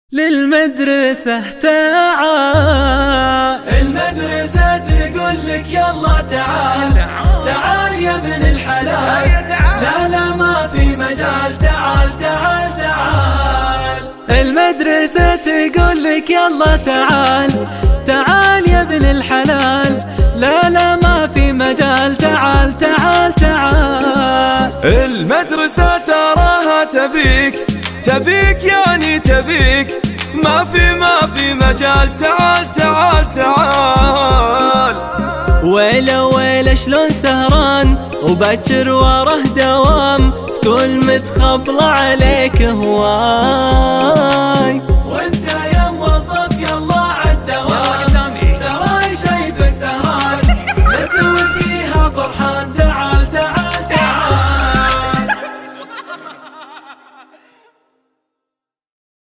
للمدرسة تعال، المدرسة تقول لك يلا تعال، تعال يا ابن الحلال، لا لا ما في مجال، تعال تعال تعال. المدرسة تقول لك يلا تعال، تعال يا ابن الحلال، لا لا ما في مجال، تعال تعال تعال. المدرسة تراها تبيك، تبيك يعني تبيك، ما في مجال، تعال تعال تعال. ويله ويله شلون سهران وباكر وراه دوام، سكول متخبل عليك هواي.